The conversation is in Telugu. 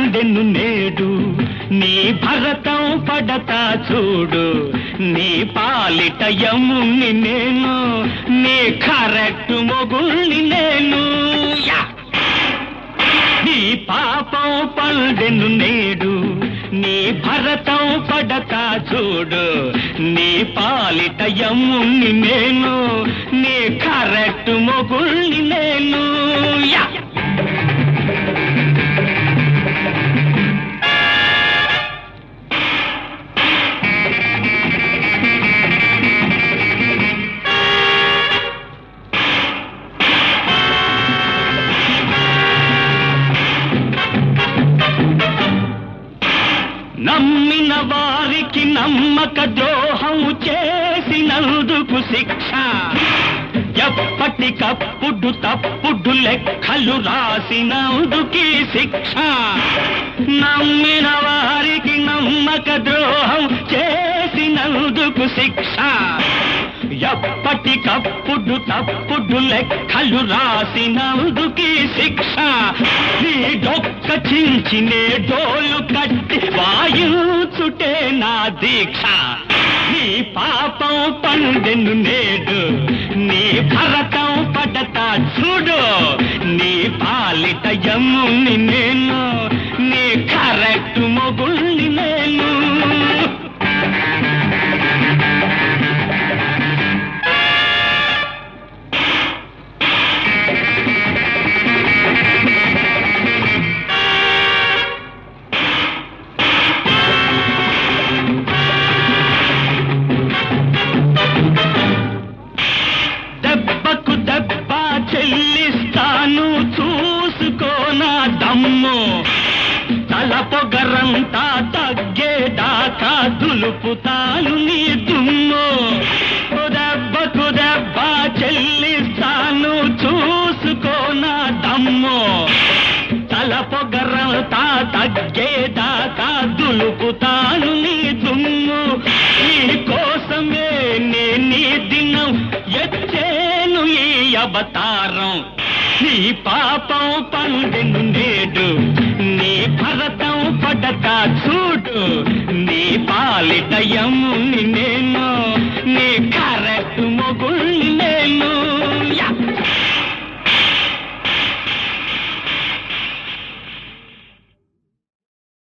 పండెను నేడు నీ భరతం పడతా చూడు నీ పాలిట యముని నేను నీ కరెక్ట్ మొగుల్ని నేను నీ పాపం పండెను నేడు నీ భరతం పడతా చూడు నీ పాలిట యముని నేను నీ కరెక్ట్ మొగుల్ని నేను నమ్మిన వారికి నమ్మక ద్రోహం చేసినందుకు శిక్ష ఎప్పటికప్పుడు తప్పుడు లెక్కలు రాసినందుకు శిక్ష నమ్మిన వారికి నమ్మక ద్రోహం చేసినందుకు శిక్ష ఎప్పటికప్పుడు తప్పుడు లెక్కలు రాసినందుకు శిక్ష నీ డొక్క చించినే డోలు కట్టి వాయుచుటే నా దీక్ష నీ పాపం పండెను నేడు నీ భరతం పడతా చూడు నీ పాలిట యముని నేను నీ కరెక్ట్ మొగుల్ని నేను దెబ్బకు దెబ్బ చెల్లిస్తాను చూసుకోనా దమ్ము తల పొగరంతా తగ్గేదాకా దులుపుతాను నీ దుమ్ము దెబ్బకు దెబ్బ చెల్లిస్తాను చూసుకోనా దమ్ము తల పొగరంతా తగ్గేదాకా దులుపుతాను నీ దుమ్ము నీ కోసమే నీ దినం ఎచ్చేను ఈ అవతారం నీ పాపం పండెను నేడు నీ భరతం పడతా చూడు నీ పాలిట యముని